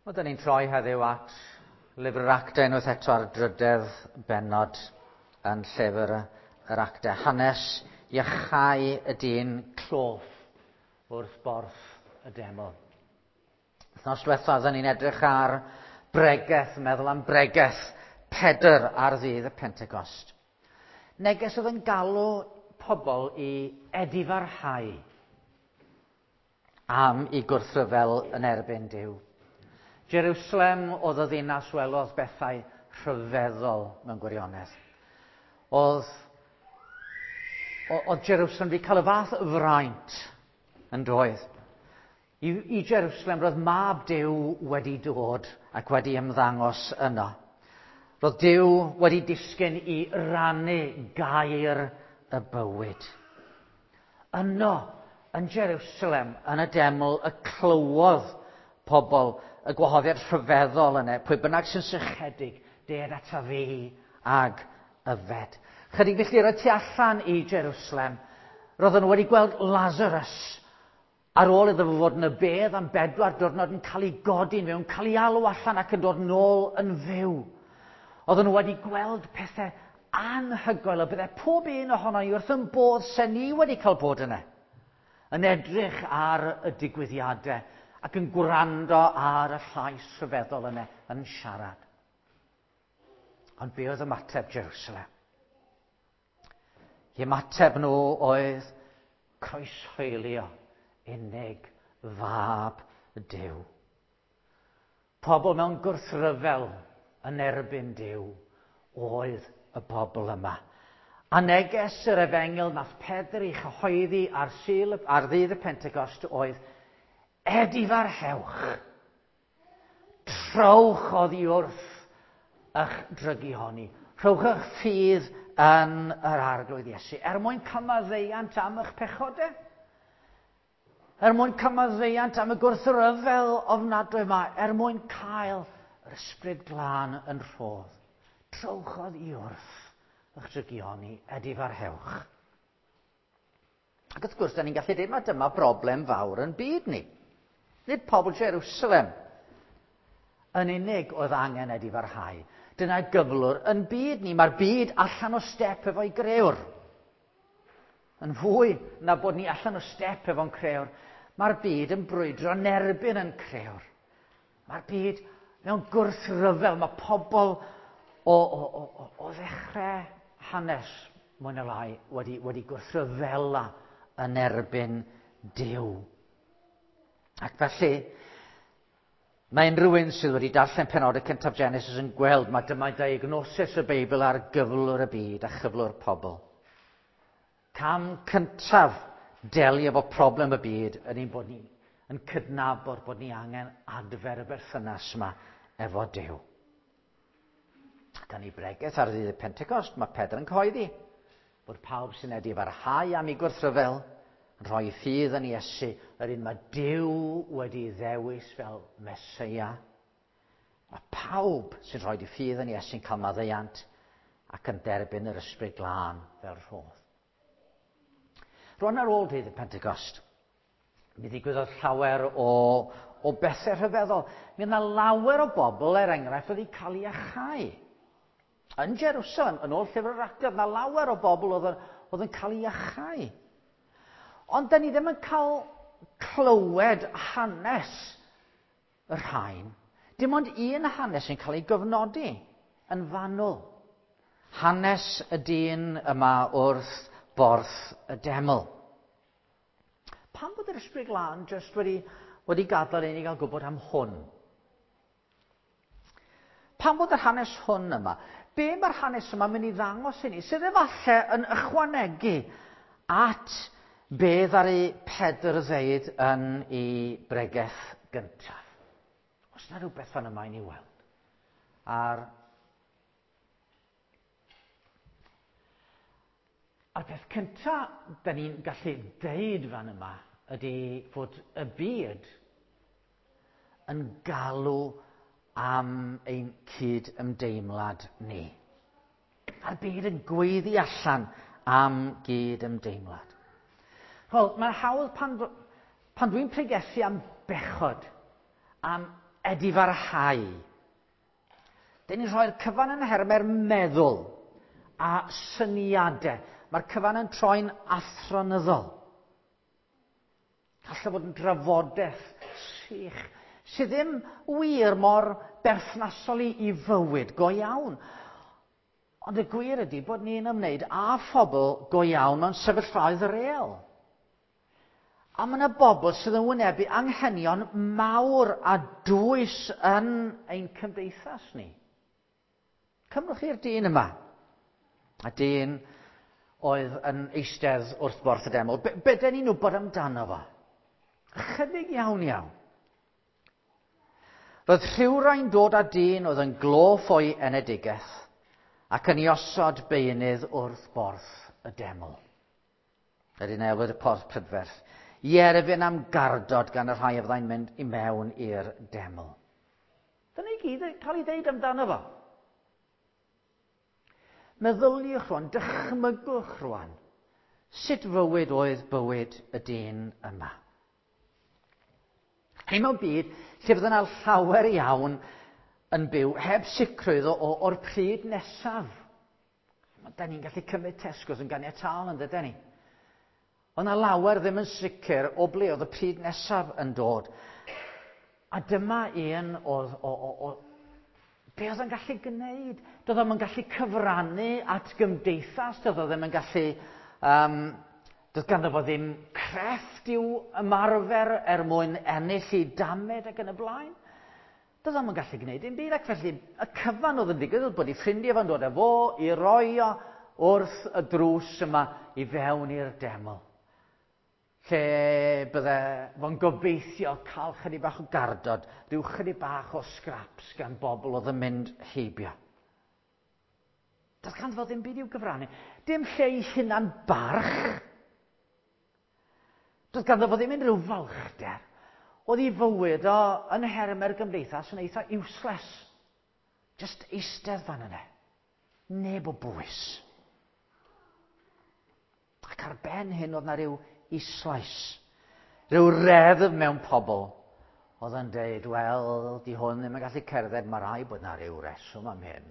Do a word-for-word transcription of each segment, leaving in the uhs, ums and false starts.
Wel, da ni'n troi heddiw at lyfr yr actau unwaith eto ar y drydedd bennod yn llyfr yr actau. Hanes iachau y dyn cloff wrth borth y deml. Wythnos diwethaf, da ni'n edrych ar bregeth, meddwl am bregeth Pedr ar ddydd y Pentecost. Neges oedd yn galw pobl i edifarhau am i gwrthryfel yn erbyn Duw. Jerusalem oedd y ddinas welodd bethau rhyfeddol mewn gwirionedd. Oedd, oedd Jerusalem wedi cael y fath y fraint yn doedd. I, I Jerusalem roedd mab Duw wedi dod ac wedi ymddangos yno. Roedd Duw wedi disgyn i rannu gair y bywyd. Yno, yn Jerusalem, yn y deml, y clywodd pobl y gwahoddiad rhyfeddol yna, pwy bynnag sy'n sychedig, ded ata fi ag yfed. Chydig felly roedd tu allan i Jerusalem, roedden nhw wedi gweld Lazarus ar ôl iddo fo fod yn y bedd am bedwar diwrnod yn cael ei godi mewn, cael ei alw allan ac yn dod nôl yn fyw. Oedden nhw wedi gweld pethau anhygoel, a byddai pob un ohono ni wrth yn bodd sen ni wedi cael bod yna, yn edrych ar y digwyddiadau ac yn gwrando ar y llais rhyfeddol yna yn siarad. Ond be oedd ymateb Jerusalem? I ymateb nhw oedd croeshoelio unig fab Duw. Pobl mewn gwrthryfel yn erbyn Duw oedd y bobl yma. A neges yr Efengil nath Pedr ei chyhoeddi ar, sil, ar ddydd y Pentecost oedd edifarhewch. Trowch oddi wrth eich drygu honni. Rhowch eich ffydd yn yr arglwydd Iesu. Er mwyn cymaddeiant am eich pechodau. Er mwyn cymaddeiant am y gwrthryfel ofnadwy yma. Er mwyn cael yr ysbryd glân yn rhodd. Trowch oddi wrth eich drygu honni. Edifarhewch. Ac wrth gwrs, da ni'n gallu dweud mae dyma broblem fawr yn byd ni. Nid pobl Jerusalem yn unig oedd angen edifarhau. Dyna gyflwr yn byd ni. Mae'r byd allan o step efo'i grewr. Yn fwy na bod ni allan o step efo'n crewr. Mae'r byd yn brwydro yn erbyn yn crewr. Mae'r byd mewn gwrthryfel. Mae pobl o, o, o, o, o ddechrau hanes mwy na lai wedi, wedi gwrthryfela yn erbyn Duw. Ac felly, mae unrhyw un sydd wedi darllen penodau cyntaf Genesis yn gweld mae dyma diagnosis y Beibl ar gyflwr y byd a chyflwr pobl. Cam cyntaf delio efo problem y byd yn ein bod ni yn cydnabod bod ni angen adfer y berthynas yma efo Duw. Dan ni bregeth ar ddydd y Pentecost, mae Pedr yn cyhoeddi bod pawb sy'n edifarhau am ei gwrthryfel yn rhoi ffydd yn Iesu, yr un mae Duw wedi ddewis fel Meseia. Mae pawb sy'n rhoi ffydd yn Iesu'n cael maddeiant ac yn derbyn yr ysbryd glân fel rhodd. Rwan ar ôl dydd y Pentecost, mi ddigwyddodd llawer o, o bethau rhyfeddol. Mi yna lawer o bobl, er enghraifft, wedi cael ei achau. Yn Jerusalem, yn ôl llyfr yr actau, yna lawer o bobl oedd, oedd yn cael ei achau. Ond da ni ddim yn cael clywed hanes y rhain. Dim ond un hanes yn cael ei gyfnodi yn fanwl. Hanes y dyn yma wrth borth y deml. Pam bod yr ysbryd glân jyst wedi, wedi gadael i ni gael gwybod am hwn? Pam bod yr hanes hwn yma? Be mae'r hanes yma mynd i ddangos i ni? Sydd efallai yn ychwanegu at be ddaru Pedr ddeud yn ei bregeth gyntaf. Os yna rhywbeth fan yma i ni weld. A'r, a'r peth cyntaf da ni'n gallu deud fan yma ydy fod y byd yn galw am ein cyd-ymdeimlad ni. A'r byd yn gweiddi allan am gyd-ymdeimlad. Wel, mae'n hawdd pan, pan dwi'n pregethu am bechod, am ydi farhau. Dyn ni'n rhoi'r cyfan yn hermer meddwl a syniadau. Mae'r cyfan yn troi'n athronyddol. Gallai fod yn drafodaeth sych, sydd ddim wir mor berthnasol i, i fywyd go iawn. Ond y gwir ydy bod ni'n ymwneud â phobl go iawn mewn sefyllfaoedd real. A mae yna bobl sydd yn wynebu anghenion mawr a dwys yn ein cymdeithas ni. Cymrwch chi'r dyn yma. A dyn oedd yn eistedd wrth borth y deml. Be, be dyn ni'n wybod amdano fo? Chydig iawn iawn. Roedd rhywrai'n dod â dyn oedd yn gloff o'i enedigaeth ac yn ei osod beunydd wrth borth y deml. Ydy newid y porth prydferth. I erfyn am gardod gan y rhai a fyddai'n mynd i mewn i'r deml. Dyna i gyd yn cael ei ddeud amdano fo. Meddyliwch rwan, dychmygwch rwan, sut fywyd oedd bywyd y dyn yma. Hyn mewn byd lle fydden nhw'n llawer iawn yn byw heb sicrwydd o, o, o'r pryd nesaf. Da ni'n gallu cymryd Tesco's yn ganiataol yn dydyn ni. Oedd yna lawer ddim yn sicr o ble oedd y pryd nesaf yn dod. A dyma un oedd o, o, o be oedd yn gallu gwneud. Doedd o'n gallu cyfrannu at gymdeithas, doedd o ddim yn gallu, um, doedd ganddo fo ddim crefft i'w ymarfer er mwyn ennill i damed ac yn y blaen. Doedd o'n gallu gwneud dim byd, ac felly y cyfan oedd yn digwydd oedd bod ei ffrindiau fo'n dod â fo i roi o wrth y drws yma i fewn i'r deml. Lle bydde fo'n gobeithio cael chydig bach o gardod, rhyw chydig bach o scraps gan bobl oedd yn mynd heibio. Doedd ganddo fo ddim byd i'w gyfrannu. Dim lle i hunan barch. Doedd ganddo fo ddim unrhyw falchder. Oedd ei fywyd o yn hermer gymdeithas yn eitha useless. Just eistedd fan yna. Neb o bwys. Ac ar ben hyn oedd na ryw islais. Ryw reddf mewn pobl. Oedd yn dweud, wel, di hwn ddim yn gallu cerdded, mae rai bod na ryw reswm am hyn.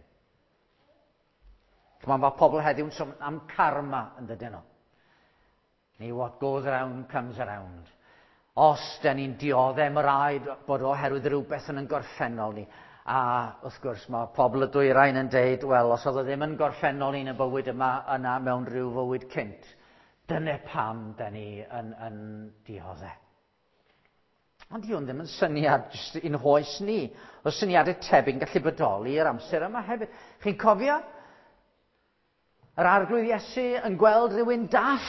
Mae ma pobl heddiw'n sôn am karma yn dydyn nhw. Ni what goes around comes around. Os da ni'n dioddau mae rai bod oherwydd rhywbeth yn yn gorffennol ni. A wrth gwrs mae pobl y dwyrain yn dweud, wel, os oedd o ddim yn gorffennol ni'n y bywyd yma yna mewn rhyw fywyd cynt, dyna pam da ni yn, yn dioddau. Ond di hwn ddim yn syniad jyst un hoes ni. O syniadau tebyg yn gallu bodoli i'r amser yma hefyd. Chi'n cofio? Yr arglwydd Iesu yn gweld rhywun dall.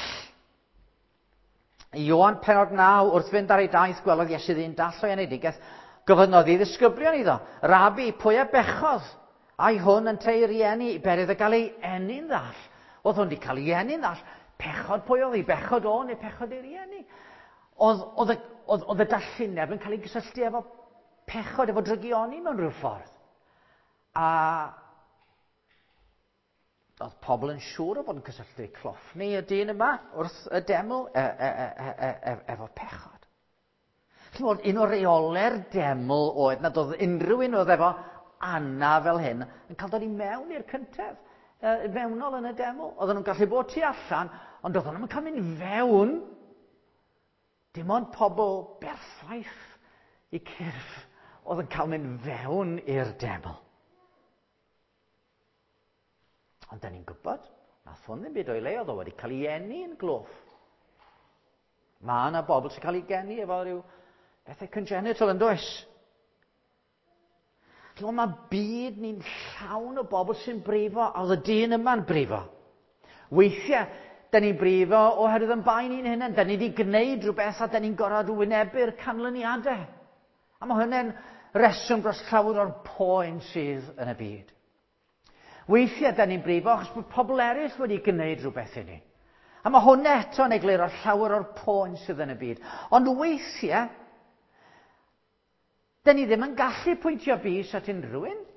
Ioan pennod naw wrth fynd ar ei daith gwelodd Iesu ddyn dall o'i enedigaeth, gofynnodd i ddisgyblion iddo. Rabi, pwy a bechodd? Ai hwn yn tei rieni i berydd y gael ei enni'n ddall? Oedd hwn wedi cael ei enni'n ddall? Pechod pwy oedd ei bechod o neu pechod ei rieni? Oedd, oedd, oedd, oedd y dallineb yn cael ei gysylltu efo pechod, efo drygioni mewn rhyw ffordd. A oedd pobl yn siŵr o fod yn cysylltu cloffni y dyn yma wrth y deml e, e, e, e, e, efo pechod. Chymod, un o reoler deml oedd nad oedd unrhyw un oedd efo anna fel hyn yn cael dod i mewn i'r cyntedd e, fewnol yn y deml. Oedden nhw'n gallu bod tu allan, ond oedden nhw'n cael mynd fewn. Dim ond pobl berffaith i cyrff oedd yn cael mynd fewn i'r deml. Ond da ni'n gwybod, nath hwn ddim byd o'i le, oedd o wedi cael ei eni yn gloff. Mae yna bobl sy'n cael ei geni efo rhyw bethau congenital yn does. Ond mae byd ni'n llawn o bobl sy'n brifo, a oedd y dyn yma'n brifo. Weithiau, da ni'n brifo oherwydd yn bain ni'n hynny, da ni wedi gwneud rhywbeth a da ni'n gorfod wynebu'r canlyniadau. A mae hynny'n reswm dros llawer o'r poen sydd yn y byd. Weithiau, da ni'n brifo achos bod pobl eraill wedi gwneud rhywbeth i ni. A mae hwn eto'n egluro llawer o'r poen sydd yn y byd. Ond weithiau, da ni ddim yn gallu pwyntio bys at unrhyw un.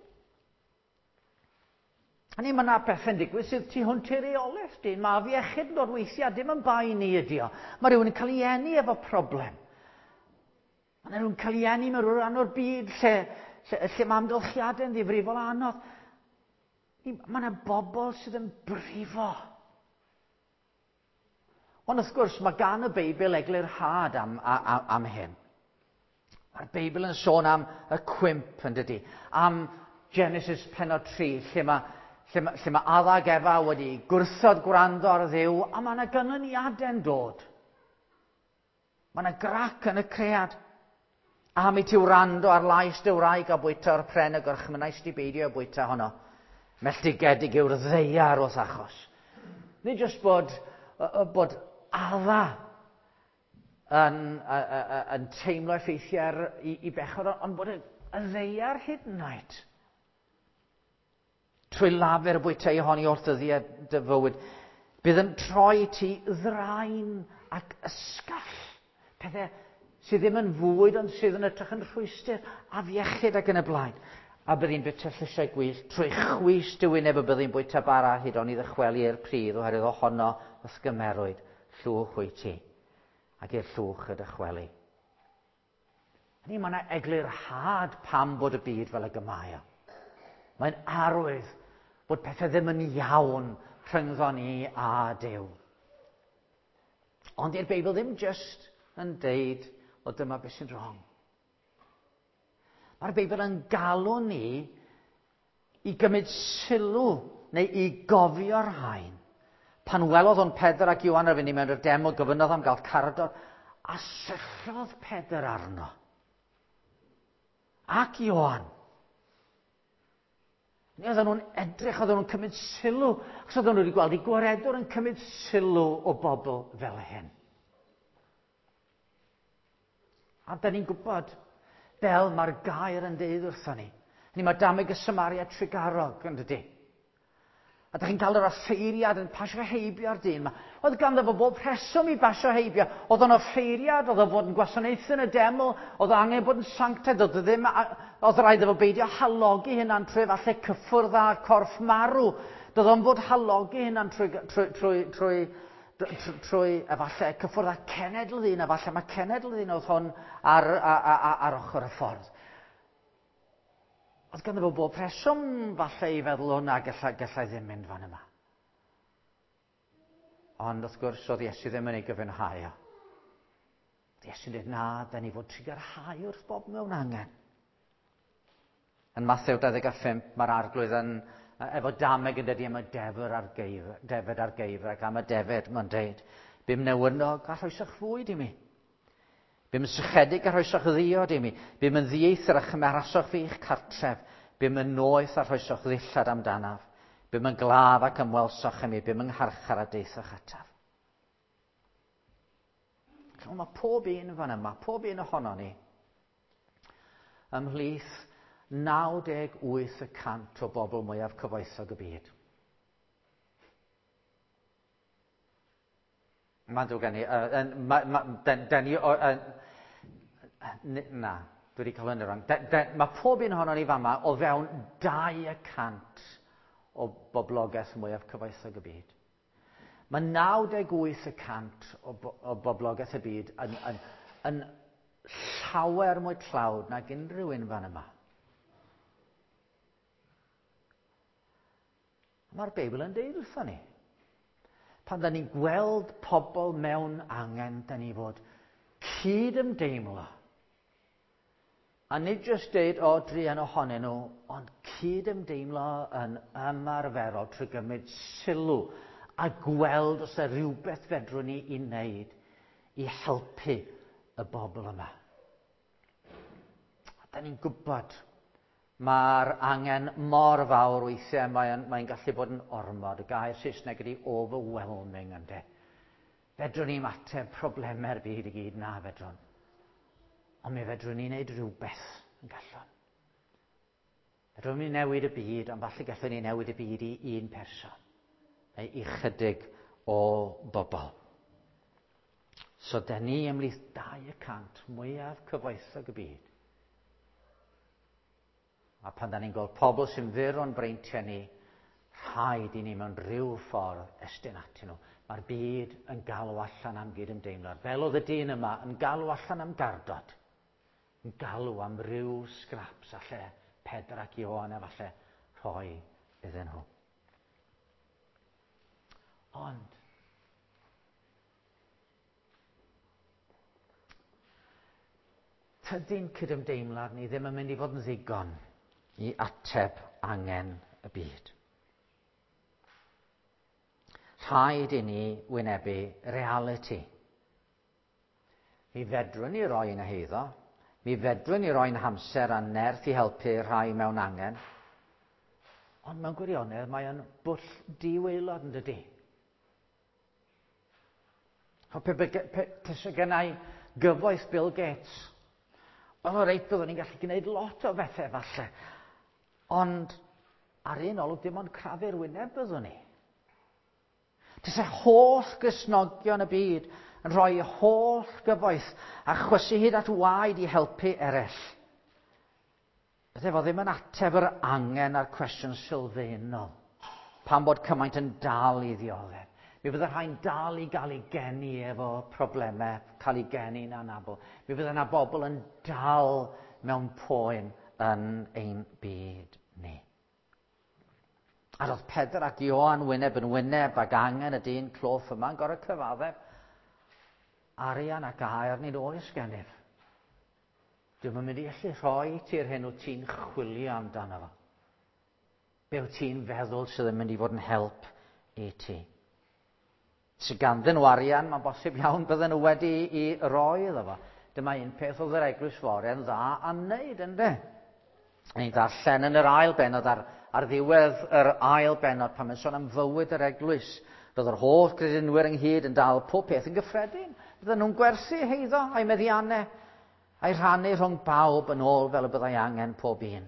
A ni, mae yna bethau'n digwydd sydd tu hwnt i'r reolaeth. Dyn maf iechyd yn dod weithiau, dim yn bai ni ydi o. Mae rhywun yn cael ei eni efo problem. Mae nhw'n cael ei eni mewn rhan o'r byd lle, lle, lle mae amgylchiadau'n ddifrifol a anodd. Mae yna bobl sydd yn brifo. Ond wrth gwrs, mae gan y Beibl eglurhad am, am, am hyn. Mae'r Beibl yn sôn am y cwymp yn dydy, am Genesis pennod tri, lle mae, lle mae, lle mae Addag Efa wedi gwrthod gwrando ar Dduw, a mae yna ganlyniadau'n dod. Mae yna grac yn y cread. A mi ti wrando ar lais dy wraig a bwyta o'r pren y gorchmynais di beidio a bwyta honno. Melltigedig yw'r ddeiar wrth achos. Nid jyst bod, bod Adda yn, yn teimlo effeithiau i, i bechod, ond bod y, y ddeiar hyd yn oed. Trwy lafer bwyta i honni wrth ddyddiau dy fywyd, bydd yn troi ti ddraen ac ysgall. Pethau sydd ddim yn fwyd, ond sydd yn edrych yn rhwystyr a fiechyd ac yn y blaen. A byddai'n bwyta llysiau gwyllt, trwy chwys dywyneb y byddai'n bwyta bara hyd ond i ddychwelu i'r pridd oherwydd ohono ysgymerwyd llwch wyt ti, ac i'r llwch y dychwelu. Hynny, mae yna eglurhad pam bod y byd fel y gymae. Mae'n arwydd bod pethau ddim yn iawn rhyngddo ni a Duw. Ond i'r Beibl ddim jyst yn deud o dyma beth sy'n wrong. Mae'r Beibl yn galw ni i gymryd sylw neu i gofio'r rhain. Pan welodd o'n Pedr ac Ioan ar fynd i mewn i'r deml, gofynnodd am gael cardod, a syllodd Pedr arno. Ac Ioan. Ni oedden nhw'n edrych, oedden nhw'n cymryd sylw, ac oedden nhw wedi gweld i gwaredwr yn cymryd sylw o bobl fel hyn. A da ni'n gwybod fel mae'r gair yn deud wrthon ni. Ni mae dameg y Samaria trigarog yn dydy. A da chi'n cael yr offeiriad yn pasio heibio ar dyn yma. Oedd ganddo fo bob rheswm i basio heibio. Oedd o'n offeiriad, oedd o fod yn gwasanaethu yn y deml, oedd o angen bod yn sanctaidd, oedd ddim, oedd rhaid efo beidio halogi hynna'n trwy falle cyffwrdd a corff marw. Doedd o'n fod halogi hynna'n trwy, trwy, trwy, trwy, trwy, trwy efallai cyffwrdd â cenedl ddyn, efallai mae cenedl ddyn oedd hwn ar, ar, ar, ar ochr y ffordd. Oedd ganddo fo bob rheswm falle i feddwl hwnna gallai, gallai ddim mynd fan yma. Ond wrth gwrs oedd Iesu ddim yn ei gyfiawnhau o. Iesu'n dweud na, da ni fod trigarhau wrth bob mewn angen. Yn Mathew dau ddeg pump mae'r arglwydd yn efo dameg yn dydy am y defyd ar geifr, defyd ar geifr ac am y defyd mae'n dweud, bym newynog a rhoesach fwyd i mi. Bym yn sychedig a rhoesoch ddiod i mi. Bym yn ddieithr a chymeraswch fi i'ch cartref. Bym yn noeth a rhoesoch ddillad amdanaf. Bym yn glaf ac ymwelsoch i mi. Bym yn ngharchar a deithoch ataf. Mae pob un fan yma, pob un ohono ni, ymhlith naw deg wyth y cant o bobl mwyaf cyfoethog y byd. Mae'n drwy gen i. Na, dwi wedi cael hynny wrong. Mae pob un ohono ni fama o fewn dau y cant o boblogaeth mwyaf cyfoethog y byd. Mae naw deg wyth y cant o, o boblogaeth y byd yn, yn, yn llawer mwy tlawd nag unrhyw un fan yma. Mae'r Beibl yn deud wrthon ni. Pan da ni'n gweld pobl mewn angen, da ni fod cyd-ymdeimlo. A nid jyst deud o drian ohonyn nhw, ond cyd-ymdeimlo yn ymarferol trwy gymryd sylw a gweld os yna rhywbeth fedrwn ni i wneud i helpu y bobl yma. Da ni'n gwybod mae'r angen mor fawr weithiau, mae'n mae gallu bod yn ormod. Y gair Saesneg ydy overwhelming ynddo. Fedrwn ni ymateb problemau'r byd i gyd, na fedrwn. Ond mi fedrwn ni wneud rhywbeth yn gallwn. Fedrwn ni newid y byd, ond falle gallwn ni newid y byd i un person. Neu i chydig o bobl. So da ni ymhlith dau y cant mwyaf cyfoethog y byd. A pan da ni'n gweld pobl sy'n fyr o'n breintiau ni, rhaid i ni mewn rhyw ffordd estyn atyn nhw. Mae'r byd yn galw allan am gyd-ymdeimlad. Fel oedd y dyn yma yn galw allan am gardod. yn galw am ryw scraps a lle Pedr ac Ioan a falle rhoi iddyn nhw. Ond tydi'n cydymdeimlad ni ddim yn mynd i fod yn ddigon i ateb angen y byd. Rhaid i ni wynebu reality. Mi fedrwn ni roi yn y heiddo, mi fedrwn ni roi'n hamser a nerth i helpu rhai mewn angen, ond mewn gwirionedd mae yn bwll di-waelod yn dydy. Pe gennau gyfoeth Bill Gates, oedd o reit byddwn ni'n gallu gwneud lot o bethau falle, ond ar un olwg dim ond crafu'r wyneb byddwn ni. Tys e holl Gristnogion y byd yn rhoi holl gyfoeth a chwysu hyd at waed i helpu eraill. Bydde fo ddim yn ateb yr angen a'r cwestiwn sylfaenol, pan bod cymaint yn dal i ddioddef. Mi fydde rhain dal i gael ei geni efo problemau, cael ei geni'n anabl. Mi fydde yna bobl yn dal mewn poen yn ein byd ni. A roedd Pedr ac Ioan wyneb yn wyneb ag angen y dyn cloff yma'n gorau cyfaddef arian ac air nid oes gennyf. Dwi'n mynd i allu rhoi ti'r hyn wyt ti'n chwilio amdano fo. Be wyt ti'n feddwl sydd yn mynd i fod yn help i ti. Sy'n ganddyn nhw arian, mae'n bosib iawn bydden nhw wedi i roi iddo fo. Dyma un peth oedd yr Eglwys Foriau'n dda am wneud, ynddo? Ni'n ddarllen yn yr ail benod ar, ar ddiwedd yr ail benod pan mae'n sôn am fywyd yr Eglwys. Roedd yr holl gredinwyr ynghyd yn dal pob peth yn gyffredin. Bydden nhw'n gwerthu heiddo a'i meddiannau a'i rhannu rhwng bawb yn ôl fel y byddai angen pob un.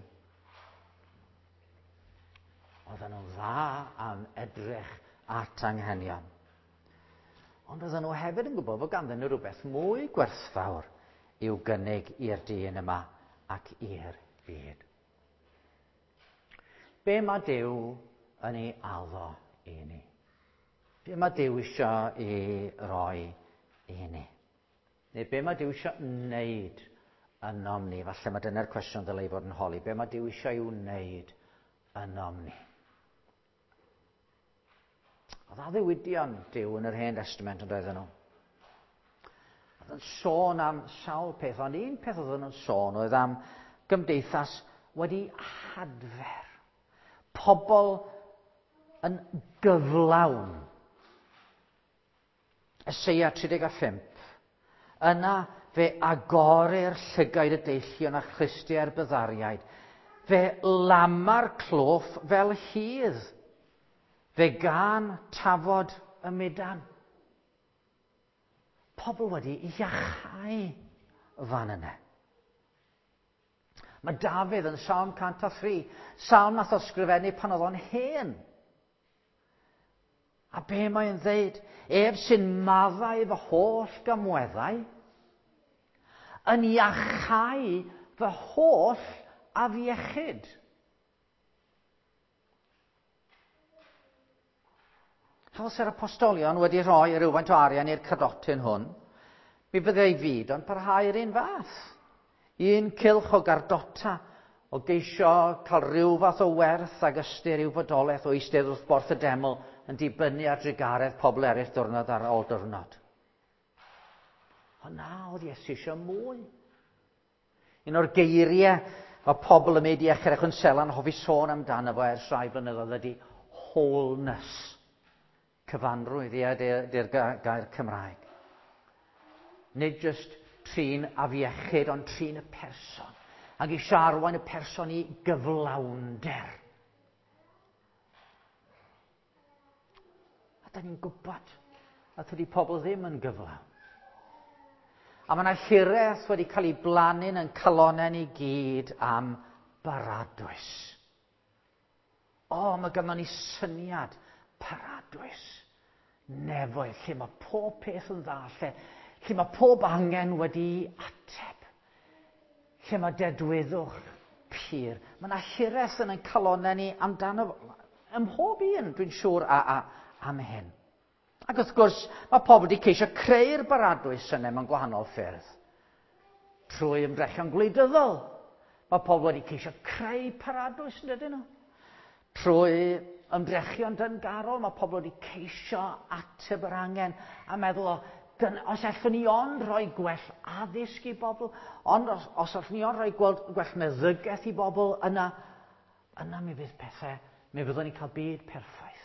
Oedden nhw'n dda am edrych at anghenion. Ond oedden nhw hefyd yn gwybod fod ganddyn nhw rhywbeth mwy gwerthfawr i'w gynnig i'r dyn yma ac i'r byd. Be mae Duw yn ei addo i ni? Be mae Duw eisiau i roi i ni? Neu be mae Duw eisiau wneud ynom ni? Falle mae dyna'r cwestiwn ddylai fod yn holi. Be mae Duw eisiau i'w wneud ynom ni? Oedd a ddiwydion Duw yn yr Hen Testament yn doedden nhw. Oedd yn sôn am sawl peth, ond un peth oedd yn sôn oedd am gymdeithas wedi hadfer. Pobl yn gyflawn. Eseia tri deg a phump. Yna fe agorir llygaid y deillion a chlystiau'r byddariaid. Fe lamar cloff fel hydd. Fe gan tafod y mudan. Pobl wedi iachau fan yna. Mae Dafydd yn Psalm cant a thri, Psalm nath o sgrifennu pan oedd o'n hen. A be mae'n ddeud? Ef sy'n maddau fy holl gamweddau, yn iachau fy holl afiechyd. Fel sy'r apostolion wedi rhoi rhywfaint o arian i'r cydotyn hwn, mi fyddai fyd ond parhau'r un fath. Un cylch o gardota, o geisio cael rhyw fath o werth ag ystyr i'w fodolaeth o eistedd wrth borth y deml yn dibynnu ar drigaredd pobl eraill diwrnod ar ôl diwrnod. Ond na, oedd Iesu eisiau mwy. Un o'r geiriau o pobl y meid i Echre Chwnsela'n hoffi sôn amdano fo ers rhai blynyddoedd ydy wholeness. Cyfanrwydd, ie, di'r gair Cymraeg. Nid just trin afiechyd, ond trin y person. Ac eisiau arwain y person i gyflawnder. A da ni'n gwybod a tydi pobl ddim yn gyflawn. A mae yna hiraeth wedi cael ei blannu'n yn calonau ni gyd am baradwys. O, mae ganddo ni syniad paradwys. Nefoedd, lle mae pob peth yn dda, lle, lle mae pob angen wedi ateb. Lle mae dedwyddwch pur. Mae yna hiraeth yn ein calonau ni amdano, ym mhob un, dwi'n siŵr, a, a, am hyn. Ac wrth gwrs, mae pobl wedi ceisio creu'r baradwys yna mewn gwahanol ffyrdd. Trwy ymdrechion gwleidyddol. Mae pobl wedi ceisio creu paradwys yn dydyn nhw. Trwy ymdrechion dyngarol, mae pobl wedi ceisio ateb yr angen a meddwl o, os allwn ni ond rhoi gwell addysg i bobl, ond os, os allwn ni ond rhoi gwell, gwell meddygaeth i bobl, yna, yna mi fydd pethau, mi fyddwn ni'n cael byd perffaith.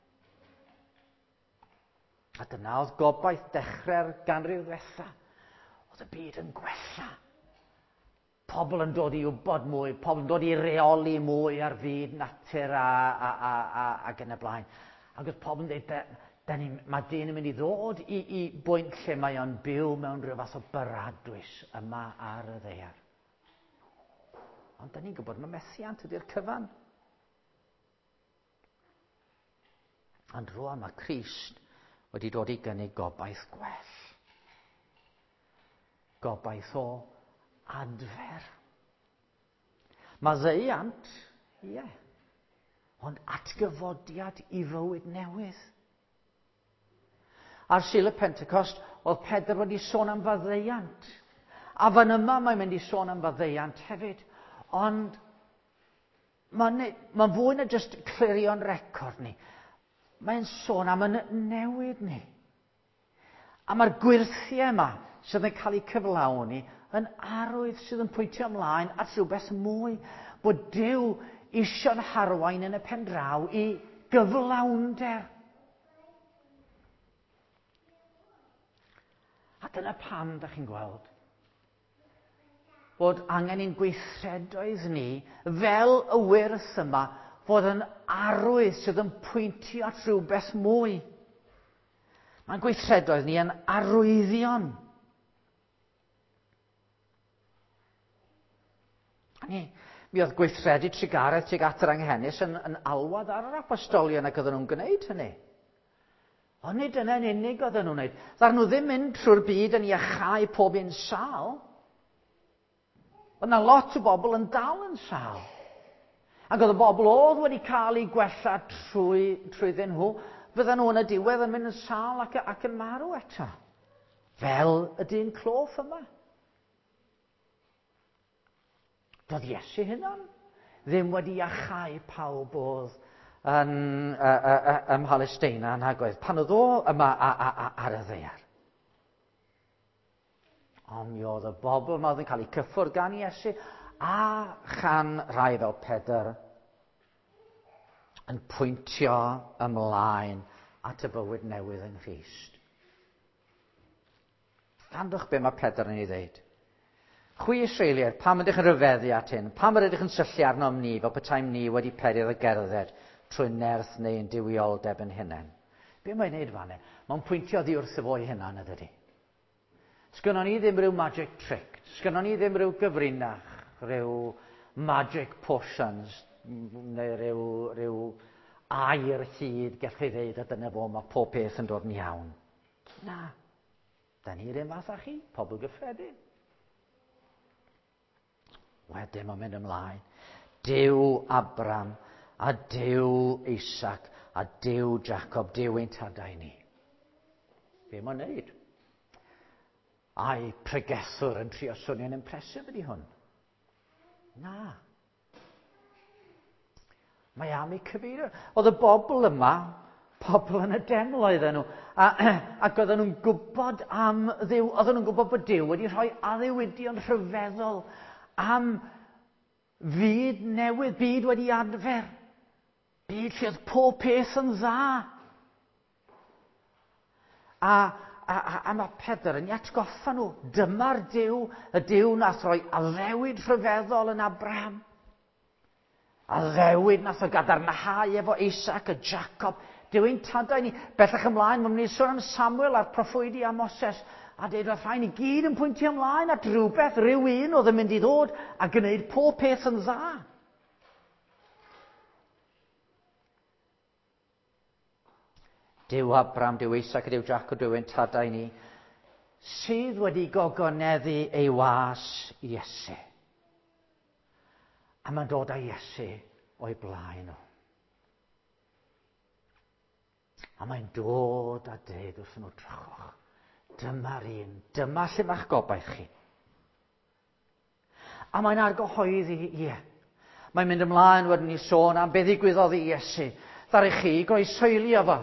A dyna oedd gobaith dechrau'r ganrif ddiwetha. Oedd y byd yn gwella. Pobl yn dod i wybod mwy, pobl yn dod i reoli mwy ar fyd natur a, a, a, a, ac yn y blaen. Ac oedd pobl yn dweud, mae dyn yn mynd i ddod i, i bwynt lle mae o'n byw mewn rhyw fath o byradwys yma ar y ddaear. Ond da ni'n gwybod mae methiant ydy'r cyfan. Ond rwan mae Crist wedi dod i gynnig gobaith gwell. Gobaith o adfer. Mae ddeiant, ie, yeah, ond atgyfodiad i fywyd newydd. Ar Sul y Pentecost, oedd Pedr wedi sôn am faddeuant. A fan yma mae'n mynd i sôn am faddeuant hefyd. Ond mae'n ma fwy na jyst clirio'n record ni. Mae'n sôn am y newid ni. A mae'r gwirthiau yma sydd yn cael eu cyflawni yn arwydd sydd yn pwyntio ymlaen at rhywbeth mwy. Bod Duw eisiau'n harwain yn y pen draw i gyflawnder. A dyna pam, da chi'n gweld, bod angen i'n gweithredoedd ni, fel y wyrth yma, fod yn arwydd sydd yn pwyntio at rhywbeth mwy. Mae'n gweithredoedd ni yn arwyddion. Ni, mi oedd gweithredu trigaredd tuag at yr Anghennus yn, yn alwad ar yr apostolion ac oedden nhw'n gwneud hynny. Ond nid yna'n unig oedden nhw'n gwneud. Ddar nhw ddim mynd trwy'r byd yn iachau pob un sal. Oedd yna lot o bobl yn dal yn sal. Ac oedd y bobl oedd wedi cael eu gwella trwy, trwyddyn nhw, fydden nhw yn y diwedd yn mynd yn sal ac, ac yn marw eto. Fel y dyn cloff yma. Doedd Iesu hynna'n ddim wedi iachau pawb oedd yn uh, uh, uh, ym Mhalesteina nag oedd pan oedd o yma a, a, a, ar y ddaear. Ond mi oedd y bobl yma oedd yn cael eu cyffwrdd gan Iesu a chan rai fel Pedr yn pwyntio ymlaen at y bywyd newydd yng Nghrist. Gwrandwch be mae Pedr yn ei ddeud. Chwi Israeliad, pam ydych yn rhyfeddu at hyn? Pam ydych yn syllu arnom ni fel petaim ni wedi period y gerdded trwy nerth neu'n dywioldeb yn hunain? Be mae'n gwneud fan hyn? Mae'n pwyntio ddi wrth y fo hynna'n ydy. Sgynnon ni ddim rhyw magic trick. Sgynnon ni ddim rhyw gyfrinach, rhyw magic potions, neu rhyw, rhyw air hyd gallai ddeud a dyna fo mae pob peth yn dod yn iawn. Na. Da ni ddim fath â chi, pobl gyffredin. Wedyn mae'n mynd ymlaen. Duw Abram, a Duw Isaac, a Duw Jacob, Duw ein tadau ni. Be mae'n neud? Ai pregethwr yn trio swnio'n impresif ydi hwn? Na. Mae am ei cyfeirio. Oedd y bobl yma, pobl yn y deml oedden nhw, a, ac oedden nhw'n gwybod am Dduw, oedden nhw'n gwybod bod Duw wedi rhoi addewidion rhyfeddol am fyd newydd, byd wedi adfer, byd lle oedd pob peth yn dda. A, a, a, a mae Pedr yn atgoffa nhw, dyma'r Duw, y Duw nath roi addewid rhyfeddol yn Abraham, addewid nath o gadarnhau efo Isaac a Jacob, Duw ein tadau ni. Bellach ymlaen, mae'n mynd i sôn am Samuel a'r proffwydi a Moses, a dweud oedd rhain i gyd yn pwyntio ymlaen at rhywbeth, rhyw un oedd yn mynd i ddod a gwneud pob peth yn dda. Duw Abram, Duw Isaac, Duw Jacob, Duw ein tadau ni, sydd wedi gogoneddu ei was Iesu. A mae'n dod â Iesu o'i blaen o. A mae'n dod a dweud wrth nhw, drychwch. Dyma'r un, dyma lle ma'ch gobaith chi. A mae'n argyhoeddi, ie. Mae'n mynd ymlaen wedyn ni sôn am beth ddigwyddodd i Iesu. Ddari chi groesoelio fo.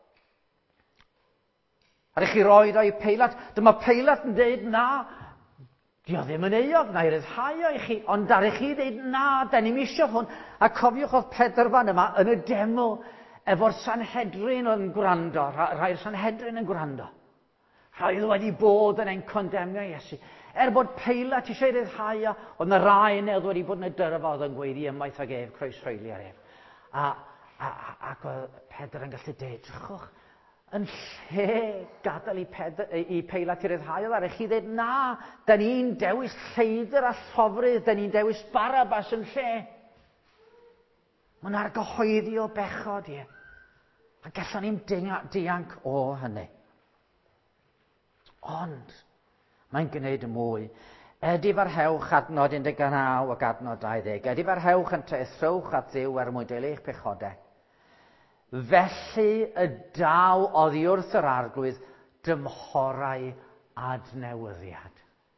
Ddari chi roed o'i Peilat. Dyma Peilat yn dweud na. Dio ddim yn euog, na'i ryddhau o i chi. Ond ddari chi dweud na, da ni'n isio hwn. A cofiwch oedd Pedr fan yma yn y deml efo'r Sanhedrin yn gwrando. Rhai'r Sanhedrin yn gwrando. Rhai oedd wedi bod yn ein condemnio Iesu. Er bod Peilat eisiau ryddhau o, oedd yna rai nedd wedi bod yn y dyrfa oedd yn gweiddi ymaith ag ef, croeshoeli ar ef. A, a, a, ac oedd Pedr yn gallu dweud, drachwch, yn lle gadael i, Pedr, i Peilat i ryddhau o ddar, chi dweud na, da ni'n dewis Lleidr a llofrydd, da ni'n dewis Barabas yn lle. Mae'n argyhoeddi o bechod, ie. A gallwn ni'n dianc o hynny. Ond, mae'n gwneud y mwy. Edi farhewch adnod un deg naw ac adnod dau-ddeg. Edi farhewch yn teithrwch at Dduw er mwyn deulu eich pechodau. Felly y daw oddi wrth yr arglwydd dymhorau adnewyddiad.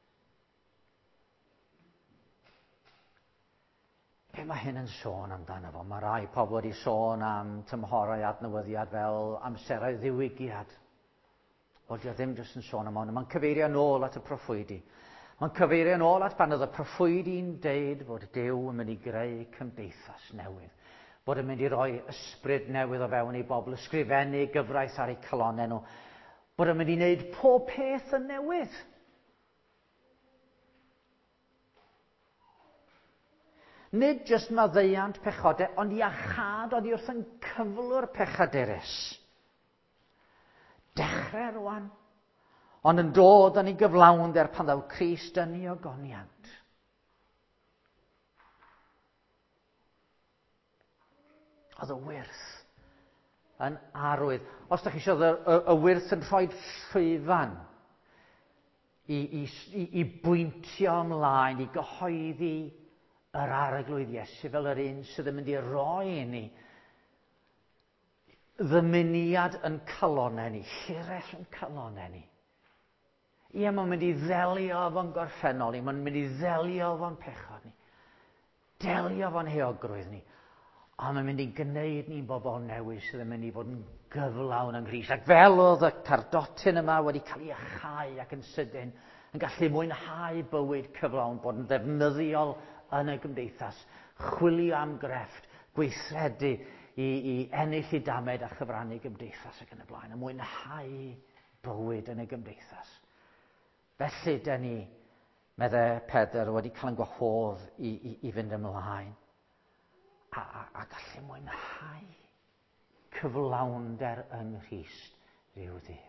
Be mae hyn yn sôn amdano fo? Mae rai pobl wedi sôn am tymhorau adnewyddiad fel amserau ddiwygiad. Ond dio ddim jyst yn sôn am hwn. Mae'n cyfeirio nôl at y proffwydi. Mae'n cyfeirio nôl at pan oedd y proffwydi'n deud fod Duw yn mynd i greu cymdeithas newydd. Bod yn mynd i roi ysbryd newydd o fewn i bobl, ysgrifennu gyfraith ar eu calonau nhw. Bod yn mynd i wneud pob peth yn newydd. Nid jyst maddeuant pechodau, ond iachad oddi wrth yn cyflwr pechaderus. Dechrau rwan, ond yn dod yn ei gyflawnder pan ddaw Crist yn ei ogoniant. Oedd y wyrth yn arwydd. Os da chi eisiau y, y, y wyrth yn rhoi llwyfan i, i, i, i bwyntio ymlaen, i gyhoeddi yr arglwydd Iesu fel yr un sydd yn mynd i roi i ni ddymuniad yn calonau ni, hirell yn calonau ni. Ie, mae'n mynd i ddelio fo'n gorffennol ni, mae'n mynd i ddelio fo'n pechod ni, delio fo'n heogrwydd ni, a mae'n mynd i gwneud ni'n bobl newydd sydd yn mynd i fod yn gyflawn yng Nghrist. Ac fel oedd y cardotyn yma wedi cael ei achau ac yn sydyn, yn gallu mwynhau bywyd cyflawn, bod yn ddefnyddiol yn y gymdeithas, chwilio am grefft, gweithredu i, i ennill i damed a chyfrannu gymdeithas ac yn y blaen, a mwynhau bywyd yn y gymdeithas. Felly, da ni, meddai Pedr, wedi cael yn gwahodd i, i, i fynd ymlaen a, a, a gallu mwynhau cyflawnder yng Nghrist rhyw ddydd.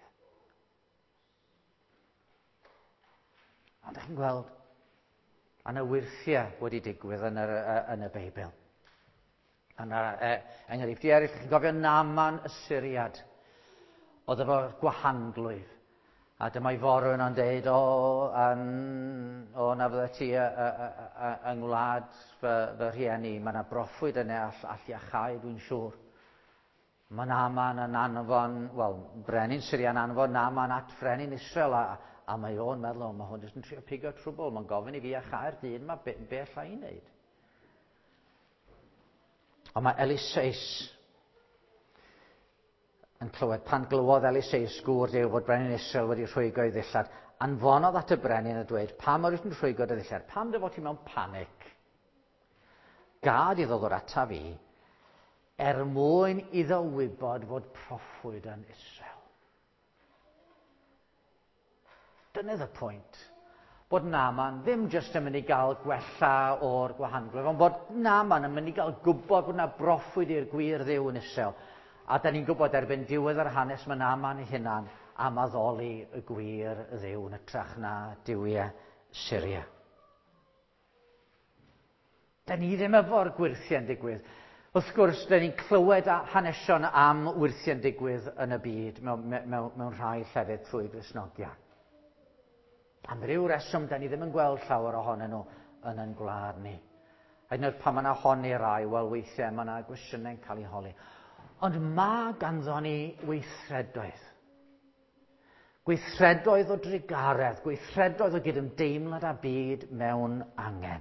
Ond ydych chi'n gweld, yna wyrthiau wedi digwydd yn, yr, yn y Beibl. Yna e, enghreifftiau eraill, chi'n gofio Naaman y Syriad, oedd efo'r gwahanglwydd. A dyma i forwyn o'n deud, o, yn, o na fydda ti yng ngwlad fy, fy rhieni, mae yna broffwyd yna all, all iachau, dwi'n siŵr. Mae Naaman yn anfon, wel, brenin Syria'n anfon Naaman at frenin Israel, a, a mae o'n meddwl, o, mae hwn jyst yn trio pigo trwbl, mae'n gofyn i fi iachau'r dyn, mae be, be allai i wneud? Ond mae Eliseis yn clywed, pan glywodd Eliseis gŵr Duw fod brenin Israel wedi rhwygo i ddillad, anfonodd at y brenin a dweud, pam oes yn rhwygo dy ddillad? Pam dy fod ti mewn panic? Gad iddo ddod ata fi, er mwyn iddo wybod fod proffwyd yn Israel. Dyna'r y pwynt. Bod Naaman ddim jyst yn mynd i gael gwella o'r gwahanglwydd, ond bod Naaman yn mynd i gael gwybod bod yna broffwyd i'r gwir Dduw yn Israel. A da ni'n gwybod erbyn diwedd yr hanes mae Naaman ei hunan am addoli y gwir Dduw yn ytrach na diwiau Syria. Da ni ddim efo'r gwirthiau'n digwydd. Wrth gwrs, da ni'n clywed hanesion am wyrthiau'n digwydd yn y byd mewn, mewn, mewn rhai llefydd trwy Gristnogion. Am ryw reswm, da ni ddim yn gweld llawer ohonyn nhw yn yn gwlad ni. Hyd yn oed pan mae yna honni rai, wel weithiau mae yna gwestiynau'n cael ei holi. Ond mae ganddo ni weithredoedd. Gweithredoedd o drigaredd, gweithredoedd o gydymdeimlad a byd mewn angen.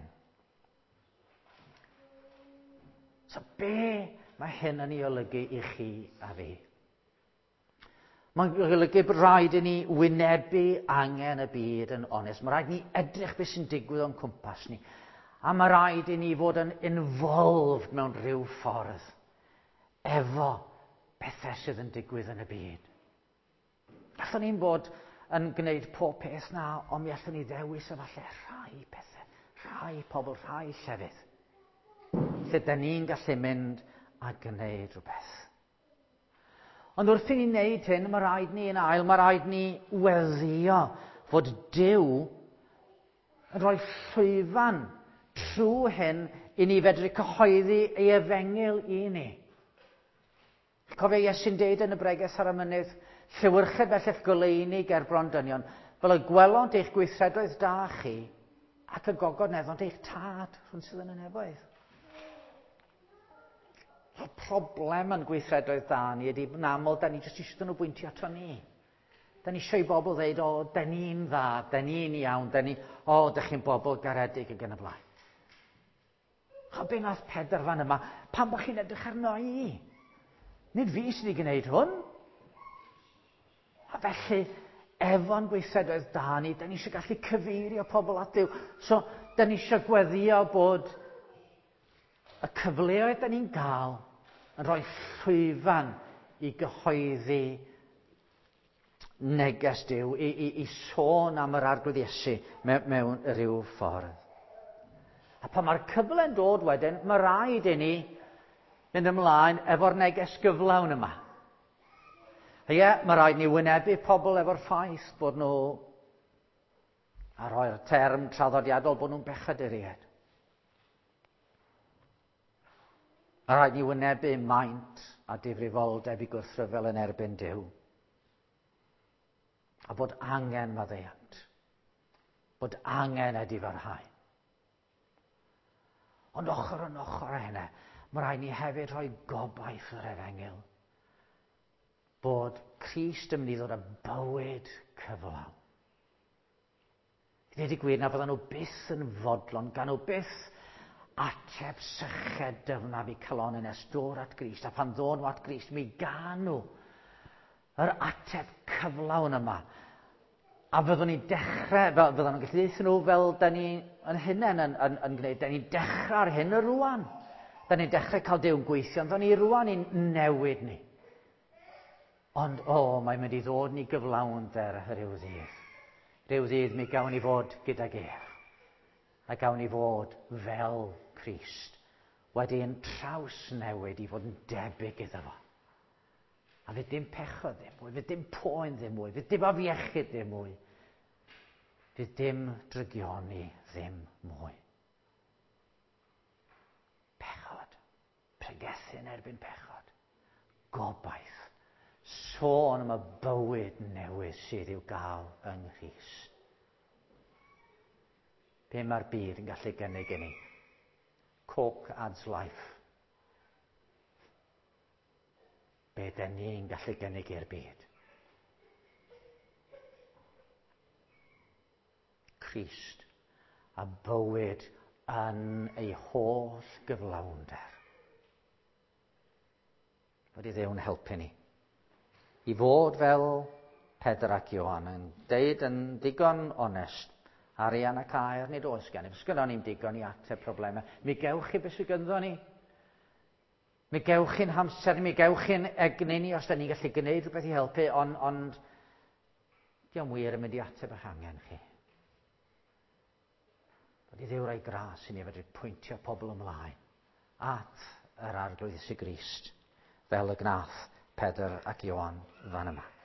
So be mae hyn yn ei olygu i chi a fi? Mae'n olygu bod rhaid i ni wynebu angen y byd yn onest. Mae rhaid i ni edrych beth sy'n digwydd o'n cwmpas ni. A mae rhaid i ni fod yn involved mewn rhyw ffordd efo pethau sydd yn digwydd yn y byd. Allwn ni'n bod yn gwneud pob peth na, ond mi allwn ni ddewis efallai rhai pethau, rhai pobl, rhai llefydd. Lle da ni'n gallu mynd a gwneud rhywbeth. Ond wrth i ni wneud hyn, mae rhaid ni yn ail, mae rhaid ni weddio fod Duw yn rhoi llwyfan trwy hyn i ni fedru cyhoeddi ei efengil i ni. Cofio Iesu'n deud yn y breges ar y mynydd, llywyrched fell'ch goleuni ger bron dynion, fel y gwelont eich gweithredoedd da chi, ac y gogoneddont eich tad rhwng sydd yn y nefoedd. Y problem yn gweithredoedd da ni ydy yn aml, da ni jyst eisiau nhw bwyntio ato ni. Da ni eisiau i bobl ddeud, o, da ni'n dda, da ni'n iawn, da ni, o, da chi'n bobl garedig ag yn y blaen. O, be nath Pedr fan yma, pan bod chi'n edrych arno i? Nid fi sydd wedi gwneud hwn. A felly, efo'n gweithredoedd da ni, da ni eisiau gallu cyfeirio pobl at Duw. So, da ni eisiau gweddio bod y cyfleoedd da ni'n gael yn rhoi llwyfan i gyhoeddi neges Duw, i, i, i sôn am yr arglwydd Iesu mewn, mewn rhyw ffordd. A pan mae'r cyfle'n dod wedyn, mae rhaid i ni mynd ymlaen efo'r neges gyflawn yma. Ie, mae rhaid ni wynebu pobl efo'r ffaith bod nhw, a rhoi'r term traddodiadol, bod nhw'n bechaduriaid. Mae rhaid ni wynebu maint a difrifoldeb i gwrthryfel yn erbyn Duw. A bod angen maddeuant. Bod angen edifarhau. Ond ochr yn ochr hynny, mae rhaid ni hefyd rhoi gobaith yr efengil. Bod Crist yn mynd i ddod â bywyd cyflawn. I ddweud y gwir na fyddan nhw byth yn fodlon, gan nhw byth ateb syched dyfnaf i calon yn esdor at Grist. A pan ddod nhw at Grist, mi gan nhw yr ateb cyflawn yma. A fyddwn ni'n dechrau, fyddan nhw'n gallu ddeithio nhw fel da ni yn hynny yn, yn, yn gwneud, da ni'n dechrau ar hyn y rwan. Da ni'n dechrau cael Dew'n gweithio, ond da ni rwan i'n newid ni. Ond, o, oh, mae'n mynd i ddod ni gyflawn der rhyw ddydd. Rhyw ddydd mi gawn ni fod gyda ef. A gawn ni fod fel Crist. Wedi'n traws newid i fod yn debyg iddo fo. A fydd dim pechod ddim mwy, fydd dim poen ddim mwy, fydd dim afiechyd ddim mwy. Fydd dim drygioni ddim mwy. Pechod. Pregethu'n erbyn pechod. Gobaith. Sôn am y bywyd newydd sydd i'w gael yng Nghrist. Be mae'r byd yn gallu gynnig i ni? Coke adds life. Be da ni'n gallu gynnig i'r byd? Crist. A bywyd yn ei holl gyflawnder. Wedi Dduw'n helpu ni. I fod fel Pedr ac Ioan yn deud yn digon onest, arian ac air nid oes gen i, fes gyda ni'n digon i ateb problemau. Mi gewch chi beth sydd gynddo ni. Mi gewch chi'n hamser, mi gewch chi'n egni ni os da ni'n gallu gwneud rhywbeth i helpu, ond on, diolch wir yn mynd i ateb eich angen chi. Bod i Dduw roi gras i ni fedru pwyntio pobl ymlaen at yr arglwydd Iesu Grist, fel y gnath Pedr ac Ioan fan yma.